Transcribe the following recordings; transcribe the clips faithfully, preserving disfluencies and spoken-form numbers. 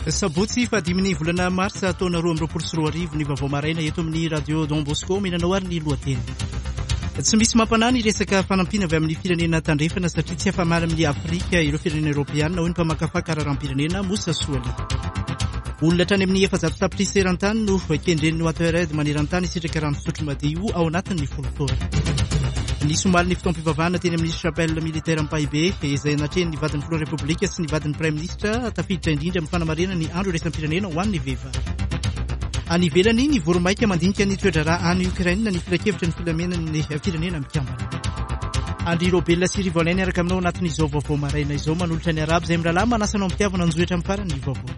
Sabotsy fahadimy volana marsa taona roa amby roapolo sy roa arivo ny vaovao maraina eto amin'ny radio Don Bosco minanao ary ny lohateny. Tsy misy mampanahy ny resaka fanampina avy amin'ny firenena tandrefana satria tsy afamaly amin'ny Afrika ireo firenena Europeana hoy ny mpamakafaka raharam-pirenena Moussa Souali. Olona trany amin'ny efazato tapitrisa eran-tany no kendren'ny Watered maneran-tany isitraka rano fisotro madio ao anatin'ny folo taona. Ny somaly ny fitaom-pivavahana teny amin'ny chapelle militaire Mpaibe izay natreny ny vadin'ny filoha republika sy ny vadin'ny prime ministre tafiditra indrindra amin'ny fanamarena ny andro iraisam-pirenena ho an'ny vehivavy. Any ivelany ny voromaika mandinika ny toedrarà any Ukraine ny filan-kevitra ny filamenan'ny firenena mikambana. Andry Robela sy Rivoleny araka aminao anatin'izao vaovao maraina izao manolotra ny arabo izay mirahalahy manasanao mitiavana anjoetra amin'ny farany vaovao.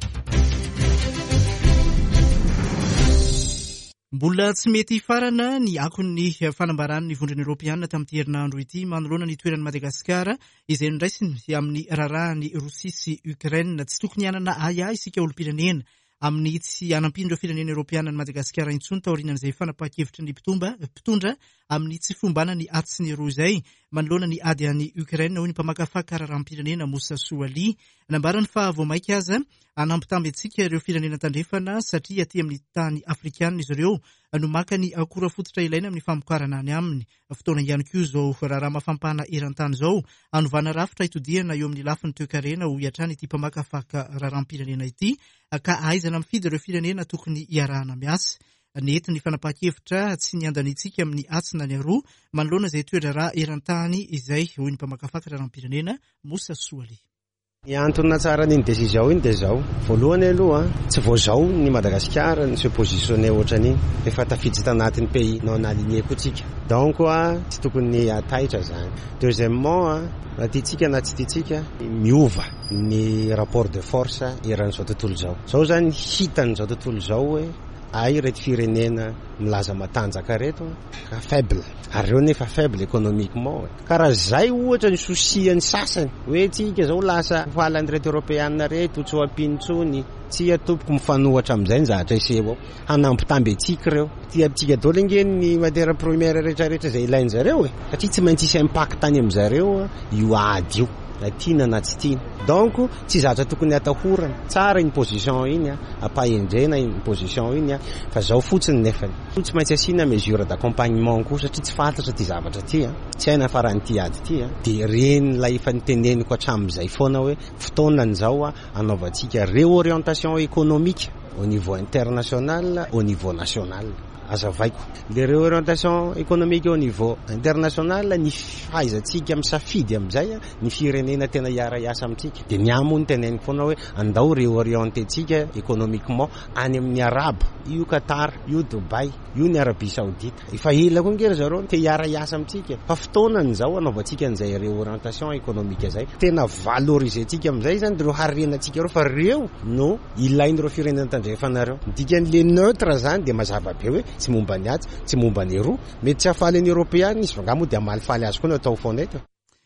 Mbola tsy mety farana ny akon'ny fanambaran'ny vondrona Europeana tamin'ity herinandro ity manoloana ny toeran'i Madagasikara izay niraisiny amin'ny rarahany Rosia sy Ukraine tsy tokony hanana aya isika olom-pirenena amin'ny tsy hanampin'ireo firenena Europeana ny Madagasikara intsony taorian'izay fanapahan-kevitra ny mpitomba mpitondra amin'ny tsy fombana ny aty sy ny roa izay manoloana ny ady any Ukraine hoy ny mpamakafaka raharam-pirenena Moussa Souali nambarany fa vao maika aza anampitamby antsika ireo firenena tandrefana satria aty amin'ny tany Afrikana izy ireo no maka ny akora fototra ilaina amin'ny famokarana any aminy. Fotoana ihany koa izao raha mafampana eran-tany izao anovana rafitra itodiana eo amin'ny lafiny toe-karena ho iatrany ity mpamakafaka raharam-pirenena ity ka aizana mifidy ireo firenena tokony iarahana miasa. Nety ny fanapahan-kevitra tsy niandanitsika amin'ny atsina ny aroa manoloana izay toedrarà eran-tany izay hoy ny mpamakafaka raharam-pirenena Moussa Souali. Ny antony tsara ny décision iny dia zao. Voalohany aloha tsy vao zao ny Madagasikara ny se positionné ohatran'iny efa tafiditra tanatin'ny pays non aligné kotsika. Donc tsy tokony ataitra zany. Deuxièmement raha tiatsika na tsy tiatsika miova ny rapport de force eran'izao tontolo zao. Zao zany hitan'izao tontolo zao hoe ay reto firenena milaza matanjaka reto ka faible ary reo nefa faible économiquement ka raha zay ohatra ny sosiany sasany hoe tsika zao lasa falany reto européana reto tsy ampintsony tsy atopoko mifanohatra amin'izay ny zahatra iseho hanampitamby antsika reo ty amintsika daholo angeny ny matière première rehetrarehetra izay ilain'zareo e satria tsy maintsy isy impact tany amin'zareo io ady io na tiana na tsy tiana. Donc tsy zatra tokony atahorana tsara iny position iny ampahendrena iny position iny fa zao fotsiny nefa tsy maintsy asiana mesure d'accompagnement koa satria tsy fantatra ty zavatra ty tsy haina faran'ity ady ty dia reny la efa niteneniko hatramin'izay foana hoe fotoanan'izao anaovantsika réorientation économique au niveau international au niveau national. Azavaiko le réorientation économique au niveau international ny fahaizantsika misafidy amin'izay ny firenena tena hiara hiasa amintsika dia ny amony teneniko foana hoe andao réorienté tsika économiquement any amin'ny araba io Qatar io Dubai io ny Arabie Saoudite efa ela koa ngery zareo te hiara hiasa amintsika fa fotoanan'izao anaovantsika an'izay réorientation économique zay tena valoriser tsika amin'izay zany reo harenantsika reo fa reo no ilain'ireo firenena tandrefanareo dikan'le neutre zany dia mazava be hoe tsy momba ny aty tsy momba ny roa mety tsy hafaly ny Europeana izy vanga moa dia malifaly azy koa no atao foana eto.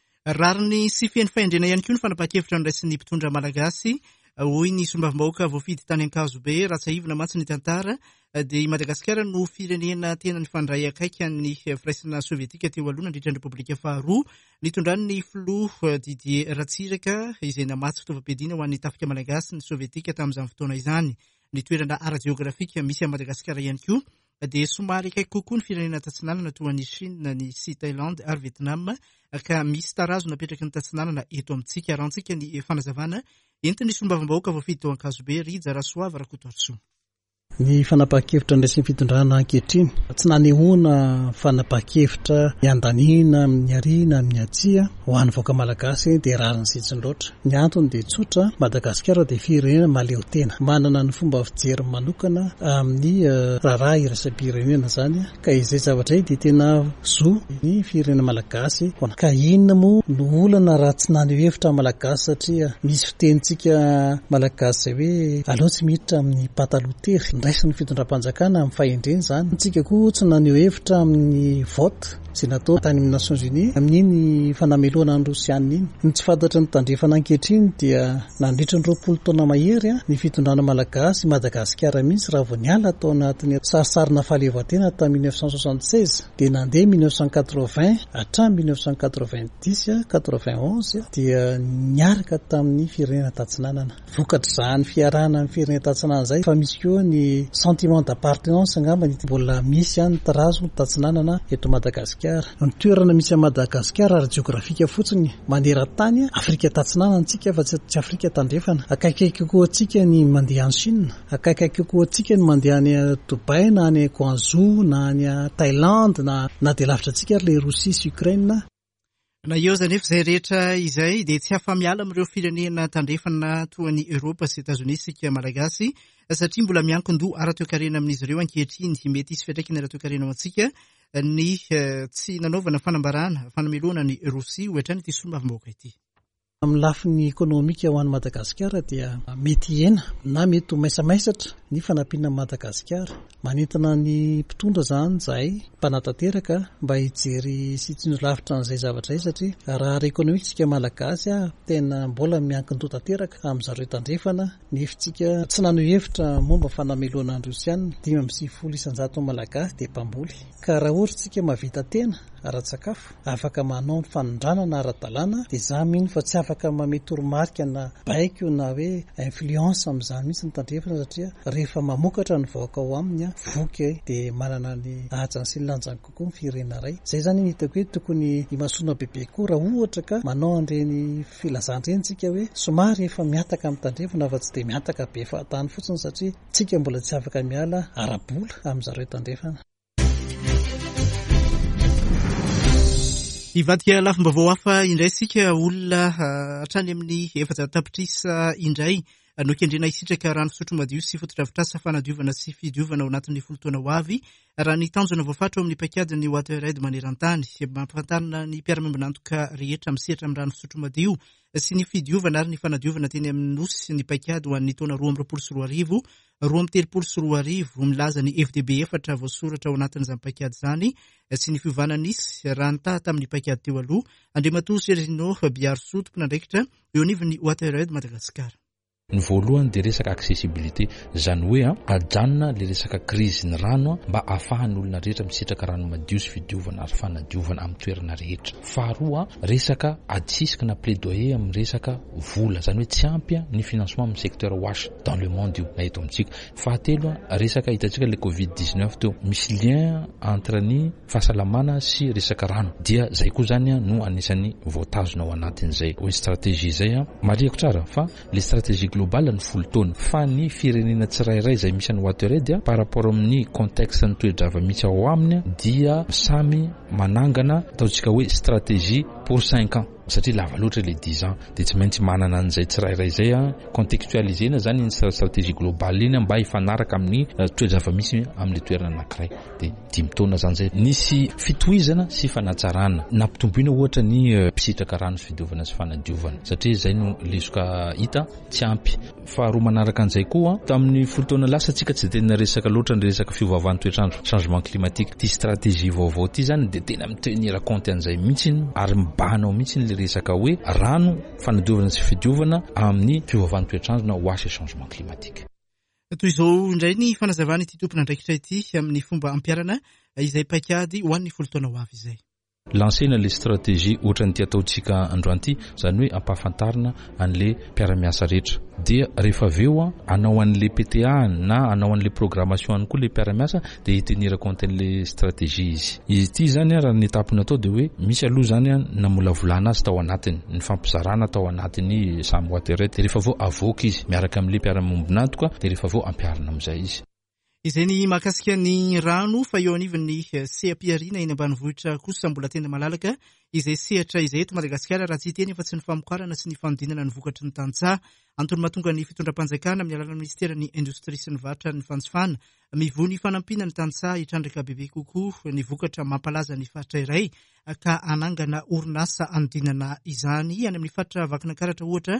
Rariny sy feny fahendrena ihany koa ny fanapahan-kevitra niraisin'ny mpitondra malagasy hoy ny sombavim-bahoaka voafidy tany Ankazobe raha tsahivina mantsy ny tantara dia Madagasikara no firenena tena nifandray akaiky ny firaisana sovietika teo aloha nandritra ny repoblika faharoa nitondran'ny filoha Didier Ratsiraka izay namatsy fitaovam-piadiana ho an'ny tafika malagasy ny sovietika tamin'izany fotoana izany. Ny toerana ara-geografika misy a Madagasikara ihany koa dia somary akaiky kokoa ny firenena tatsinanana toa ny Chine ny sy Thaïlande ary Vietnam ka misy tarazo napetraka ny tatsinanana eto amintsika arantsika ny fanazavana entiny sombavim-bahoaka voafidy teo Ankazobe Rija Rasoava Rakotoarso. Ny fanapahan-kevitra ndraisin'ny fitondrana ankehitriny tsy nanehoana fanapahan-kevitra iandanina amin'ny ariana amin'ny atsia ho an'ny vahoaka malagasy dia rariny sitsiny loatra. Ny antony dia tsotra Madagasikara dia firenena maleo tena manana ny fomba fijery manokana amin'ny raharaha iraisam-pirenena zany ka izay zavatra dia tena zo ny firenena malagasy ka inona moa no olana raha tsy naneho-hevitra malagasy satria misy fitenitsika malagasy zay hoe aleo tsy miditra amin'ny pataloha tery ndraisy ny fitondram-panjakana amin'ny fahendreny zany. Tsika koa tsy naneho hevitra amin'ny vote izay natao tany amin'ny Nations Unies amin'iny fanameloana ny Rosianina iny. Ny tsy fantatra ny tandrefana ankehitriny dia nandritra ny roapolo taona mahery ny fitondrana malagasy Madagasikara mihitsy raha vao niala tao anatin'ny sarisarina fahaleovantena tamin'ny mille neuf cent soixante-seize dia nandeha mille neuf cent quatre-vingts hatramin'ny mille neuf cent quatre-vingt-dix quatre-vingt-onze dia niaraka tamin'ny firenena tatsinanana. Vokatra izany fiarahana amin'ny firenena tatsinanana izay fa misy koa ny sentiment d'appartenance angamba ny mbola misy ihany tarazo tatsinanana eto Madagasikara. Ny toerana misy a Madagasikara ara jiografika fotsiny maneran-tany Afrika tatsinanana antsika fa tsy Afrika tandrefana. Akaikaiky koa antsika ny mandeha any Chine, akaikaiky koa antsika ny mandeha any Dubai na any Guangzhou na any Thaïlande na na dia lavitra antsika le Russie sy Ukraine. Na eo zany efa izay rehetra izay dia tsy hafa-miala amin'ireo firenena tandrefana toa ny Europa sy États-Unis sika malagasy satria mbola miankin-doha ara-toe-karena amin'izy ireo ankehitriny mety hisy fiantraikany ara-toe-karena amintsika ny tsy nanaovana fanambarana fanameloana ny Rosia hoatrany ity solombavam-bahoaka ity. Amin'ny lafiny ekonomika ho an'ny Madagasikara dia mety hena na mety ho maisamaisatra ny fanampiana Madagasikara. Manentana ny mpitondra izany zahay mpanatanteraka mba hijery sy tsy lavitra an'izay zavatra izay satria raha ara-ekonomika tsika malagasy tena mbola miankin-doha tanteraka amin'ny zareo tandrefana. Nefitsika tsy naneho hevitra momba fanameloana ny Rosianina dimy amby sivifolo isan-jato malagasy dia mpamboly. Ka raha ohatra tsika mavita tena ara-tsakafo afaka manao ny fanondranana ara-dalàna dia izany mino fa tsy afaka mamey toromarika na baiko na hoe influence amin'izany mihitsy ny tandrefana satria rehefa mamokatra ny vahoaka ao aminy voky dia manana ny ahajany sy ny lanjany kokoa ny firenena iray. Izay zany ny hitako hoe tokony himasoana bebe koa raha ohatra ka manao an'ireny filazan'ireny tsika hoe somary efa miataka amin'ny tandrefana fa tsy dia miataka be fahatany fotsiny satria tsika mbola tsy afaka miala ara-bola amin'ny zareo tandrefana. Ivadika lafim-baovao hafa indray sika olona hatrany amin'ny efatra tapitrisa indray no kendrena hisitraka rano fisotro madio sy foto-drafitrasa fanadiovana sy fidiovana ao anatin'ny folo taona ho avy raha ny tanjona voafatro amin'ny paikadin'ny WaterAid maneran-tany mampafantarina ny mpiara-miombonantoka rehetra misehatra amin'ny rano fisotro madio sy ny fidiovana ary ny fanadiovana teny amin'ny nosy ny paikady ho an'ny taona roa amby roapolo sy roa arivo roa amby telopolo sy roa arivo milaza ny F D B efatra voasoratra ao anatin'izany paikady izany sy ny fiovana nisy raha nitaha tamin'ny paikady teo aloha Andriamatoa Serino Biarso tompon'andraikitra eo anivon'ny WaterAid Madagasikara. Ny voalohany dia resaka accessibilité izany hoe ajanona le resaka krizy ny rano mba ahafahan'ny olona rehetra misitraka rano madio sy fidiovana ary fanadiovana amin'ny toerana rehetra. Faharoa resaka atsisaka na plaidoyer amin'ny resaka vola izany hoe tsy ampy ny financement amin'ny secteur wash dans le monde io na eto amintsika. Fahatelo resaka hitantsika le covid dix-neuf teo misy lien entre ny fahasalamana sy resaka rano dia zay koa zany no anisan'ny voatazona ao anatin'izay hoe stratégie izay mariako tsara fa le stratégie global ny folo taona fa ny firenena tsirairay izay misy any WaterAid par rapport amin'ny contexte ny toe-drava misy ao aminy dia samy manangana ataontsika hoe stratégie pour cinq ans satria lava loatra le dix ans dia tsy maintsy manana an'izay tsirairay izay contextualisena zany ny stratégie globale iny mba hifanaraka amin'ny toe-drava misy amin'ny toerana anankiray dia dimy taona zany zay nisy fitohizana sy fanatsarana nampitomboina ohatra ny misitraka rano sy fidiovana sy fanadiovana satria zay no lesoka hita tsy ampy. Faharoa manaraka an'izay koa tamin'ny folo taona lasa tsika tsy tena resaka loatra ny resaka fiovavany toetrandro changement climatique ty stratégie vaovao ty zany dia tena mitenir compte an'izay mihitsy ary mibanao mihitsy le resaka hoe rano fanadiovana sy fidiovana amin'ny fiovavany toetrandro na wash et changement climatique. Toy izao indray ny fanazavana ity tompon'andraikitra ity amin'ny fomba ampiarana izay paikady ho an'ny folo taona ho avy izay. Lansena le stratégie ohatra ny ataontsika androany ity izany hoe ampahafantarina an'le mpiara-miasa rehetra dia rehefa aveo anao an'le P T A na anao an'le programmation any koa le mpiara-miasa dia hitenir compte an'le stratégie izy. Izy ity zany raha ny etapiny atao dia hoe misy aloha zany namolavolana azy tao anatiny ny fampizarana tao anatiny samy WaterAid dia rehefa avao avoaka izy miaraka amin'le mpiara-miombonantoka dia rehefa avao ampiarina amin'izay izy. Izay ny mahakasika ny rano fa eo anivon'ny seha-piariana eny ambanivohitra kosa mbola tena malalaka izay sehatra izay eto Madagasikara raha tsy hiteny efa tsy ny famokarana sy ny fanodinana ny vokatry ny tantsaha antony mahatonga ny fitondram-panjakana amin'ny alalan'ny ministeran'ny indostria sy ny varotra ny fanjifana mivohy ny fanampina ny tantsaha hitrandraka bebe kokoa ny vokatra mampalaza ny faritra iray ka anangana orinasa anodinana izany any amin'ny faritra Vakinankaratra ohatra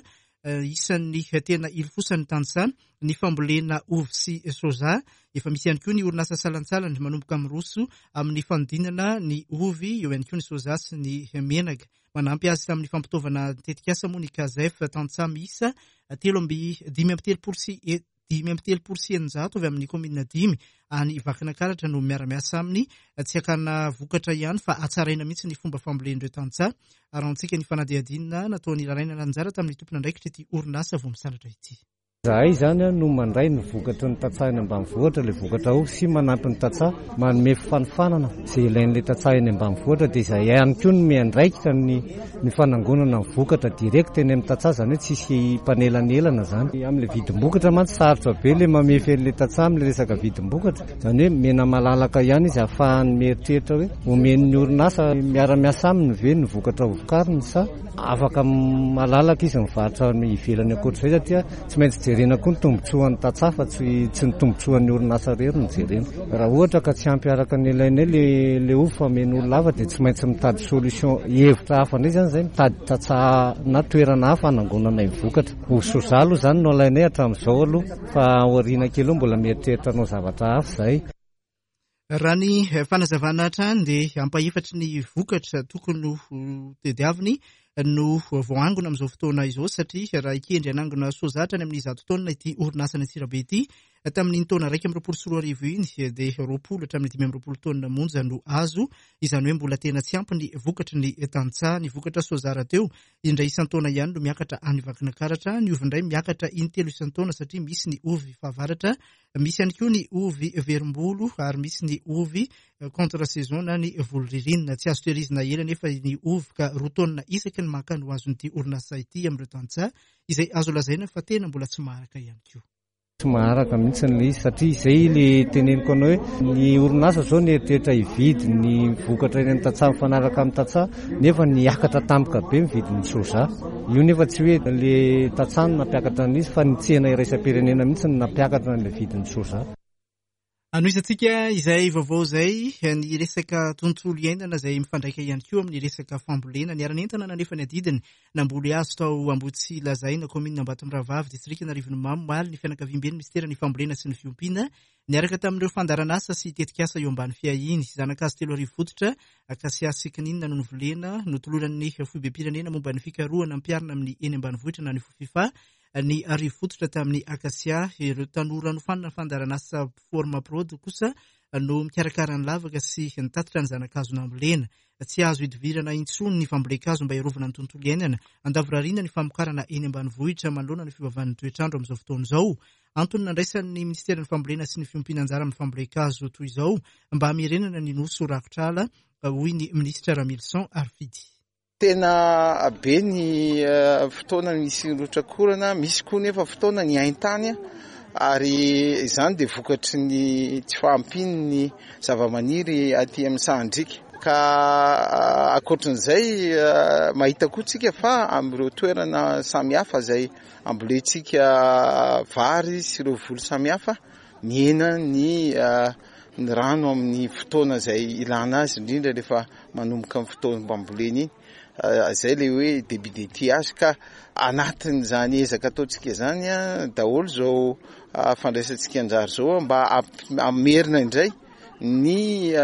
isan'ny tena ilofosany tantsa ny fambolena ovy sy soja. Efa misy ihany koa ny orinasa salantsalany manomboka amin'ny roso amin'ny fanodinana ny ovy, eo ihany koa ny soja sy ny menaka. Manampy azy tamin'ny fampitaovana tetikasa moa ny Kazef tantsa miisa telo amby dimy amby telopolo sy dimy amby telopolo sy eninjato avy amin'ny komina dimy any Vakinakaratra no miara-miasa aminy, tsy hakana vokatra ihany fa atsaraina mihitsy ny fomba fambolen'ireo tantsa. Arantsika ny fanadihadinina nataony raraina anjara tamin'ny tompona andraikitra ity orinasa vao misandratra ity. Zahay zany no mandray ny vokatra ny tatsahany ambanivohitra, le vokatra ao sy manampy ny tatsaha manome fifanofanana izay ilain'le tatsaha eny ambanivohitra, dia izay ihany koa no miandraikitra ny ny fanangonana ny vokatra direct eny amin'ny tatsaha, zany hoe tsisy mpanelanelana zany. Amin'le vidim-bokatra mantsy sarotra be le mamefy an'le tatsaha amin'le resaka vidim-bokatra, zany hoe mena malalaka ihany izy ahafahany mieritreritra hoe omen'ny orinasa miara-miasa aminy ve ny vokatra ho vokariny sa afaka malalaka izy mivarotra ivelany ankoatr'izay, satria tsy maintsy jerena koa ny tombotsoan'ny tatsaha fa tsy tsy ny tombotsoan'ny orinasa rery no jerena. Raha ohatra ka tsy ampiaraka ny ilainay le le ovy fa meny olona hafa dia tsy maintsy mitady solution hevitra hafa ndray zany zay, mitady tatsaha na toerana hafa hanangonana vokatra. Ho soja aloha zany no alainay hatramin'izao aloha, fa aoriana kely eo mbola mieritreritra anao zavatra hafa zay. Raha ny fanazavana hatrany dia ampahefatry ny vokatra tokony ho tediaviny no voangona amin'izao fotoana izao, satria raha ikendry anangona soja hatrany amin'ny zato taonina ity orinasa ny Antsirabe ity, tamin'ny taona raika amby roapolo sy roa arivo iny dia roapolo hatramin'ny dimy amby roapolo taonina monja no azo, izany hoe mbola tena tsy ampy ny vokatra ny tantsaha. Ny vokatra soja rahateo indray isan-taona ihany no miakatra any Vakinakaratra, ny ovy indray miakatra intelo isan-taona satria misy ny ovy fahavaratra, misy ihany koa ny ovy verim-bolo ary misy ny ovy contre saison na ny volo ririnina. Tsy azo tehirizina ela nefa ny ovy ka roa taonina isaky ny maka no azon'ity orinasa ity amin'ireo tantsaha, izay azo lazaina fa tena mbola tsy maharaka ihany koa. Tsy maharaka mihitsy le izy, satria izay le teneniko anao hoe ny orinasa zao nieritreritra hividy ny vokatra eny amin'ny tantsaha mifanaraka amin'ny tantsaha, nefa niakatra tampoka be ny vidin'ny soja. Io nefa tsy hoe le tantsaha no nampiakatra an'izy fa ny tsena iraisam-pirenena mihitsy no nampiakatra an'ilay vidin'ny soja. Anoisantsika izay vaovao izay ny resaka tontolo iainana izay mifandraika ihany koa amin'ny resaka fambolena. Ny aran'entana nanefa ny adidiny namboly azo tao Ambotsila Zaina, komina Ambatomravavy, distrikta Anarivonimamy, maly ny fianakaviam-ben'ny ministera ny fambolena sy ny fiompiana niaraka tamin'ireo fandaran'asa sy tetikasa eo ambany fiahiny. Zanak'azy telo arivo fototra Akasia Sikininina no nivolena notoloran'ny foibe-pirenena momba ny fikarohana ampiarina amin'ny eny ambanivohitra na ny fofifa ny arivo fototra tamin'ny Akasia. Ireo tanora nofanina fandaran'asa forma prod kosa no mikarakara ny lavaka sy nitatitra ny zanak'azo nambolena. Tsy azo hidivirana intsony ny fambolekazo mba hiarovana ny tontolo iainana. Andavorariana ny famokarana eny ambanivohitra manoloana ny fivavahan'ny toetrandro amin'izao fotoana izao. Antony nandraisan'ny ministera ny fambolena sy ny fiompiana anjara amin'ny fambolekazo toy izao mba hamerenana ny nosy rakotr'ala, hoy ny ministra Ramilson Arfidy. Tena be ny uh, fotoana misy rotrakorana, misy koa nefa fotoana ny haintany, ary izany dia vokatry ny tsy fahampiny ny zavamaniry aty amin'ny sahandrika. Ka uh, akoatran'izay uh, mahita koa tsika fa amin'ireo toerana samihafa izay ambolentsika vary sy ireo volo samihafa, miena ny uh, ny rano amin'ny fotoana izay ilana azy, indrindra rehefa manomboka amin'ny fotoana mbambolena iny. Izay le hoe début d'étiage, ka anatin'izany ezaka ataontsika izany daholo izao fandraisantsika anjara izao mba amerina indray ny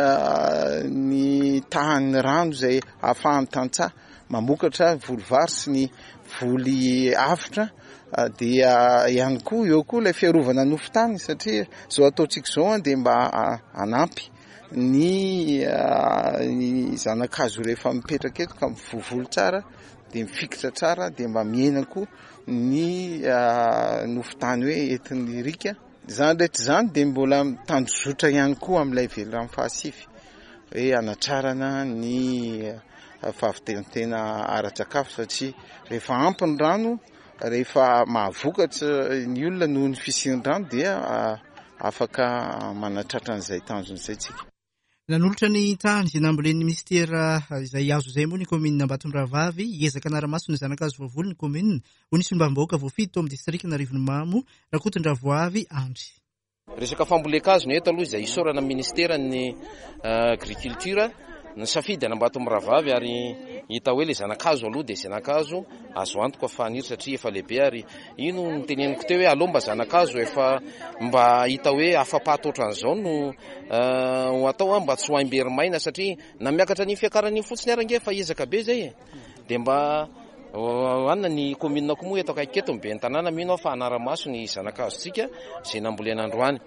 ny tahan'ny rano izay ahafahan'ny tantsaha mamokatra voly vary sy ny voly avotra, dia ihany koa eo koa ilay fiarovana nofon-tany, satria izao ataontsika izao dia mba anampy ny ny zanak'azo rehefa mipetraka eto ka mivovolo tsara dia mifikitra tsara, dia mba miena koa ny nofon-tany hoe entin'ny rika. Izany rehetra izany dia mbola mitandrozotra ihany koa amin'ilay veloran'ny fahasify hoe anatsarana ny fahavitelantena ara-tsakafo, satria rehefa ampy ny rano, rehefa mahavokatra ny olona noho ny fisian'ny rano dia afaka manatratra an'izay tanjon'izay tsika. Nanolotra ny tany nambolen'ny ministera izay azo izay moa ny komina Ambatomravavy, hiezaka anaramaso ny zanak'azo voavolo ny komina, ho nisy olom-bavam-bahoaka voafito tao amin'ny distrikta Anarivonimamy, Rakotondravoavy Andry. Resaka fambolekazo no eto aloha izay isaorana ministera ny agriculture ny safidy anambato miravavy ary hita hoe le zanakazo aloha de zanakazo azo antoka faniro satria efa lehibe ary ino nyteneniko teo hoe alomba zanakazo efa mba hita hoe afa-pahatotra an'izao no ho atao a mba tsy ho aimberymaina satria na miakatra ny fiakarany fotsiny arange fa ezaka be zay e de mba anna ny commune ko moa eto akaiketo mibe ny tanàna mino fa anara-maso ny zanakazontsika zay nambolena androany.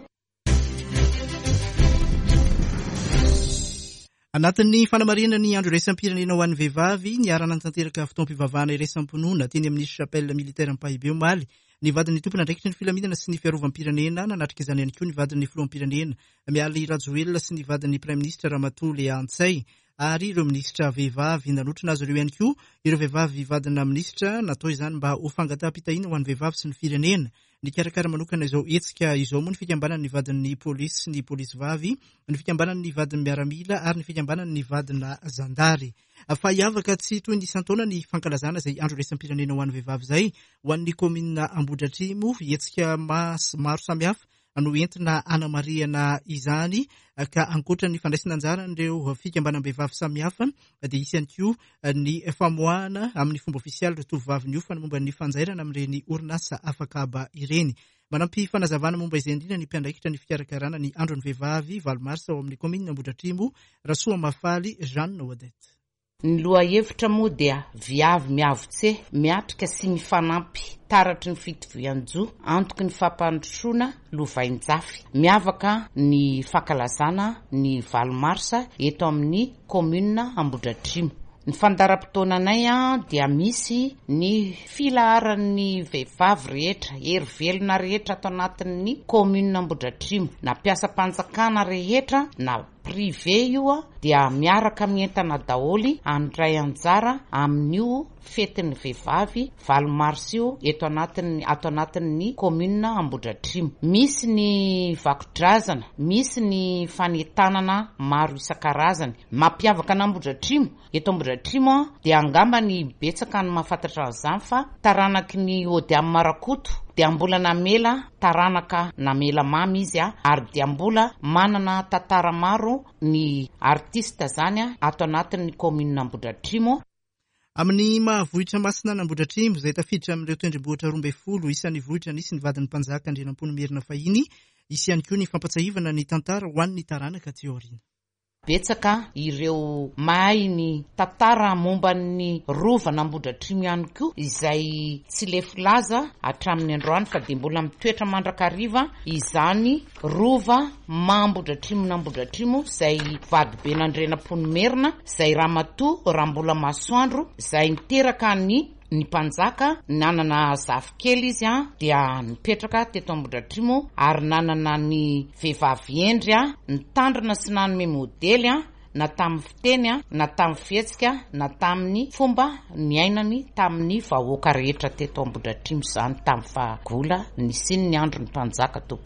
Anatin'ny fanamarina ny andro iraisam-pirenena ho an'ny vehivavy ny arana tanteraka fotoam-pivavahana iraisam-ponoana teny amin'ny chapelle militaire Mpahibe Omaly ny vadin'ny tompona andraikitry ny filaminana sy ny fiarovam-pirenena nanatrika izany ihany koa ny vadin'ny filoham-pirenena Mialy Rajoelina sy ny vadin'ny prime ministre Ramatoa Antsay ary ireo ministra vehivavy nanotrana azy ireo ihany koa ireo vehivavy vadina ministra natao izany mba ho fangataham-pitahiana ho an'ny vehivavy sy ny firenena ny karakara manokana izao etsika izao moa ny fikambanan'ny vadin'ny polisy sy ny polisy vavy ny fikambanan'ny vadin'ny miaramila ary ny fikambanan'ny vadina zandary fa hiavaka tsy toy ny isan-taona ny fankalazana izay andro iraisam-pirenena ho an'ny vehivavy izay ho an'ny komina Ambohidratrimo etsika maro samihafa no entina anamariana izany ka ankoatra ny fandraisana anjara ireo fikambanam-behivavy samihafa dia isy ihany koa ny famoahana amin'ny fomba ofisialy ireo tovovavy ny ofana momba ny fanjairana amin'ireny orinasa afakaba ireny. Manampy fanazavana momba izay indrindra ny mpiandraikitra ny fikarakarana ny andron'ny vehivavy valo marsa ao amin'ny komina Ambohidratrimo Rasoa Mafaly Jeanne Odette. Ny loha hevitra moa dia viavy miavotse miatrika sy mifanampy taratry ny fitovian-jo antoky ny fampandrosoana lovain-jafy miavaka ny fankalazana ny valo marsa eto amin'ny komina Ambohidratrimo. Ny fandaram-potoananay a dia misy ny filaharan'ny vehivavy rehetra hery velona rehetra ato anatin'ny komina Ambohidratrimo na mpiasam-panjakana rehetra na privé io a dia miaraka mientana daholy andray anjara amin'io fetin'ny vehivavy valo marsa io eto anatin'ny ato anatin'ny komina Ambohidratrimo. Misy ny vakodrazana, misy ny fanentanana maro isan-karazany mampiavaka an'Ambohidratrimo. Eto Ambohidratrimo a dia angamba ny betsaka ny mahafantatra an'izany fa taranaky ny ody amin'ny Marakoto dia mbola namela taranaka namela mamy izy a ary dia mbola manana tantara maro ny artista zany a ato anatin'ny komina Ambohidratrimo. Amin'ny mahavohitra masina n'Ambohidratrimo izay tafiditra amin'ireo tendrombohitra roa ambin'ny folo isan'ny vohitra nisy ny vadin'ny mpanjaka Andrinampoana Merina fahiny isy ihany koa ny fampatsahivana ny tantara ho an'ny taranaka ty aoriana. Betsaka ireo mahay ny tantara momba ny rovana Ambohidratrimo ihany koa izay tsy lefy laza hatramin'ny androany fa dia mbola mitoetra mandrakariva izany rova Ambohidratrimo na Ambohidratrimo izay vadibe n'Andrinampoana Merina izay Ramatoa Rambola Masoandro izay niteraka ny ny mpanjaka nanana zafikely izy a dia nipetraka teto Ambohidratrimo ary nanana ny vehivavy endry a nitandrina sy nanome modely a na tamin'ny fiteny a na tamin'ny fihetsika na tamin'ny fomba ny ainany tamin'ny vahoaka rehetra teto Ambohidratrimo izany tamin'ny fahagola ny siny ny andro ny mpanjaka tompoko.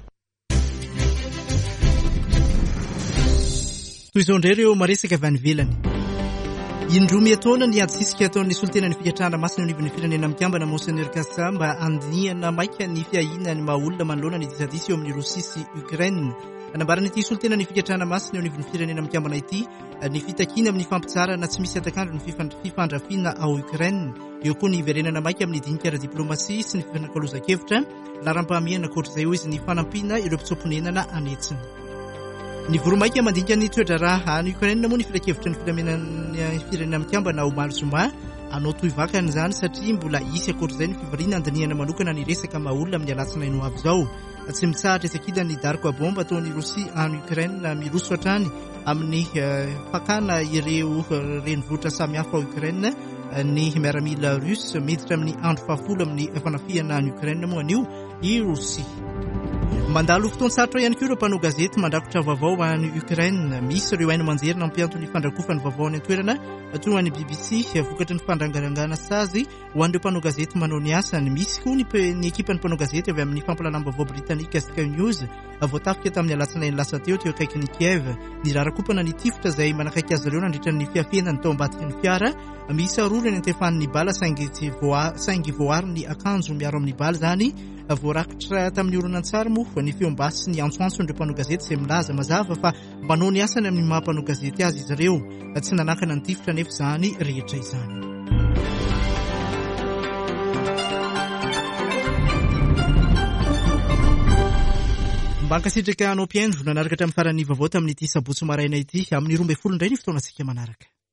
Toy izao indray ireo maresaka avy any ivelany. Indroa miataona ny adisika ataon'ny solitena ny figatrana masina anivon'ny firenena mikambana Monseigneur Kassamba andiniana maika ny fiahina ny maolona manoloana ny disadisy eo amin'ny Rosia sy Ukraine. Anambarany ity solitena ny figatrana masina anivon'ny firenena mikambana ity ny fitakiana amin'ny fampitsara na tsy misy atakandro ny fifandrafiana ao Ukraine. Eo koa ny iverenana maika amin'ny dinika ara-diplomasia sy ny fifanankalozan-kevitra laram-pahamehana ankoatr'izay ho izy ny fanampiana ireo mpitsoponenana anetsiny. Ny voromaika mandinika ny toetra raha any Ukraine moa ny firakevitra ny filaminan'ny firenena mikambana ao Omaly Zoma anao toy vakana izany satria mbola isy ankoatr'izay ny fivariana andaniana manokana ny resaka maolona amin'ny alatsinainy ho avy izao. Tsy mitsahatra etsakida ny darko bomba ataon'ny Rosia any Ukraine miroso hatrany amin'ny fakana ireo renivohitra samihafa ao Ukraine ny miaramila russe miditra amin'ny andro fahafolo amin'ny fanafiana any Ukraine moa anio i Rosia. Mandalo fotoan-tsarotra ihany koa ireo mpanao gazety mandrakotra vaovao any Ukraine. Misy ireo haino manjery nampiantony fandrakofany vaovao any an-toerana toy ho an'ny B B C vokatry ny fandrangarangana sazy ho an'ireo mpanao gazety manao ny asany. Misy koa ny ekipan'ny mpanao gazety avy amin'ny fampilalam-baovao britanika Sky News voatafika tamin'ny alatsinainy lasa teo teo akaikin'ny Kiev. Ny rarakopana ny tifitra izay manakaiky azy ireo nandritra ny fiafenany tao ambadiky ny fiara. Misy arory ny antefan'ny bala saingy voary ny akanjo miaro amin'ny bala zany voarakitra tamin'ny oronan-tsary moa ny feombasy sy ny antsoantso ireo mpanao gazety izay milaza mazava fa manao ny asany amin'ny mahampanao gazety azy izy ireo tsy nanakana ny tifitra nefa izany rehetra izany. Mba ankasitraka anao mpiaino nanaraka hatramin'ny farany vaovao tamin'ity sabotsy maraina ity amin'ny roa ambin'ny folo indray ny fotoanantsika manaraka.